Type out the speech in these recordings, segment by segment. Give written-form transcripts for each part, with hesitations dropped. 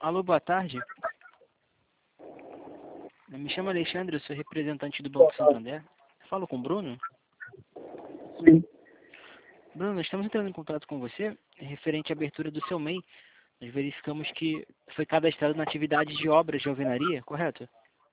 Alô, boa tarde. Eu me chamo Alexandre, eu sou representante do Banco Santander. Falo com o Bruno? Sim. Bruno, nós estamos entrando em contato com você referente à abertura do seu MEI. Nós verificamos que foi cadastrado na atividade de obras de alvenaria, correto?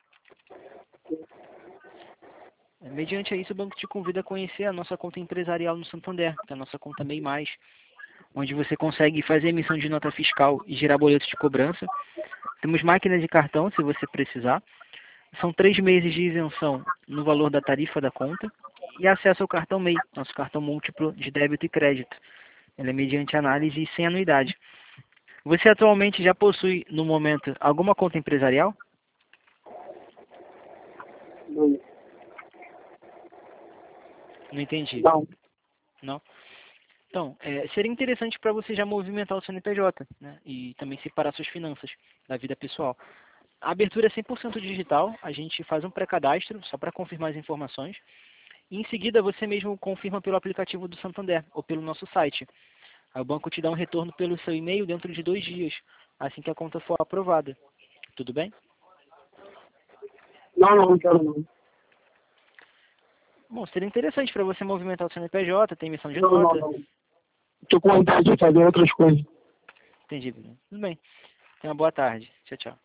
Mediante a isso, o banco te convida a conhecer a nossa conta empresarial no Santander, que é a nossa conta MEI+, onde você consegue fazer emissão de nota fiscal e gerar boletos de cobrança. Temos máquinas de cartão, se você precisar. São 3 meses de isenção no valor da tarifa da conta e acesso ao cartão MEI, nosso cartão múltiplo de débito e crédito. Ele é mediante análise e sem anuidade. Você atualmente já possui, no momento, alguma conta empresarial? Não. Não entendi. Não. Não? Então, seria interessante para você já movimentar o seu CNPJ, né? E também separar suas finanças da vida pessoal. A abertura é 100% digital, a gente faz um pré-cadastro só para confirmar as informações. E em seguida você mesmo confirma pelo aplicativo do Santander ou pelo nosso site. Aí o banco te dá um retorno pelo seu e-mail dentro de 2 dias, assim que a conta for aprovada. Tudo bem? Não quero não. Bom, seria interessante para você movimentar o seu CNPJ, ter emissão de Não. nota. Tô com vontade de fazer outras coisas. Entendi, Bruno. Tudo bem. Tenha uma boa tarde. Tchau, tchau.